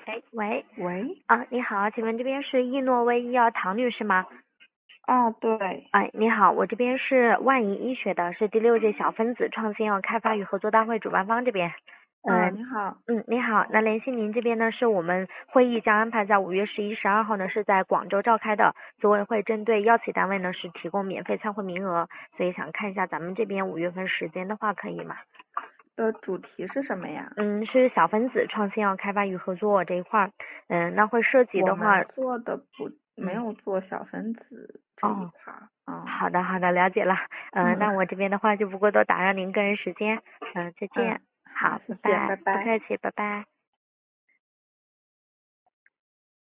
哎，喂， 喂， 你好，请问这边是易诺威医药唐女士吗？ 啊，对， 哎，你好，我这边是万盈医学的，是第6届小分子创新药开发与合作大会主办方这边。 你好， 你好，那联系您这边呢，是我们会议将安排在5月11、12号呢，是在广州召开的。组委会针对药企单位呢是提供免费参会名额，所以想看一下咱们这边5月份时间的话，可以吗？ 主题是什么呀？ 是小分子创新药开发与合作这一块儿。那会涉及的话， 我们做的没有做小分子这一哦。 块儿啊。 好的，好的，了解了。那我这边的话就不过多打扰您个人时间。再嗯， 见。 好， 好， 谢谢， 拜拜， 拜拜。 不客气，拜拜。